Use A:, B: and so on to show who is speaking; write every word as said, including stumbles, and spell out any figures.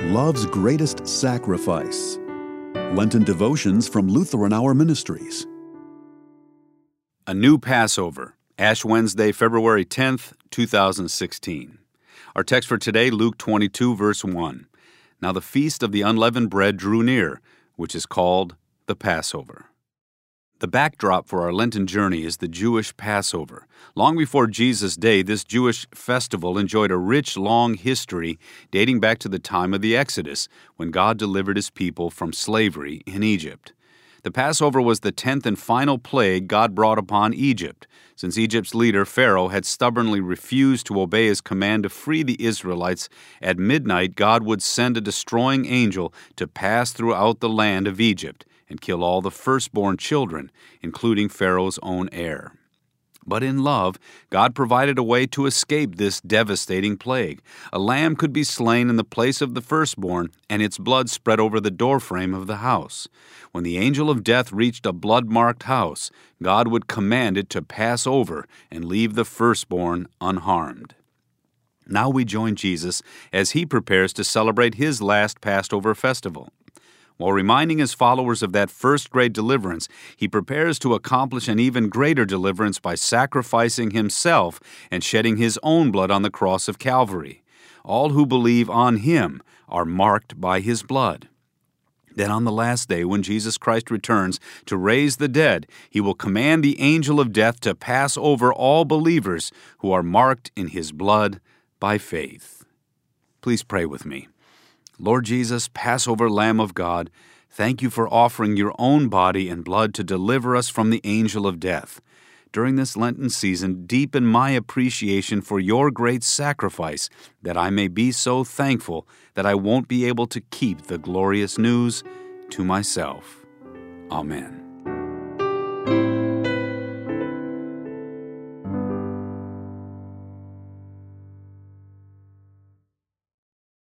A: Love's Greatest Sacrifice. Lenten Devotions from Lutheran Hour Ministries.
B: A New Passover, Ash Wednesday, February tenth, two thousand sixteen. Our text for today, Luke twenty-two, verse one. Now the feast of the unleavened bread drew near, which is called the Passover. The backdrop for our Lenten journey is the Jewish Passover. Long before Jesus' day, this Jewish festival enjoyed a rich, long history dating back to the time of the Exodus, when God delivered His people from slavery in Egypt. The Passover was the tenth and final plague God brought upon Egypt, since Egypt's leader, Pharaoh, had stubbornly refused to obey his command to free the Israelites. At midnight, God would send a destroying angel to pass throughout the land of Egypt and kill all the firstborn children, including Pharaoh's own heir. But in love, God provided a way to escape this devastating plague. A lamb could be slain in the place of the firstborn, and its blood spread over the doorframe of the house. When the angel of death reached a blood-marked house, God would command it to pass over and leave the firstborn unharmed. Now we join Jesus as He prepares to celebrate His last Passover festival. While reminding His followers of that first great deliverance, He prepares to accomplish an even greater deliverance by sacrificing Himself and shedding His own blood on the cross of Calvary. All who believe on Him are marked by His blood. Then on the last day, when Jesus Christ returns to raise the dead, He will command the angel of death to pass over all believers who are marked in His blood by faith. Please pray with me. Lord Jesus, Passover Lamb of God, thank You for offering Your own body and blood to deliver us from the angel of death. During this Lenten season, deepen my appreciation for Your great sacrifice, that I may be so thankful that I won't be able to keep the glorious news to myself. Amen.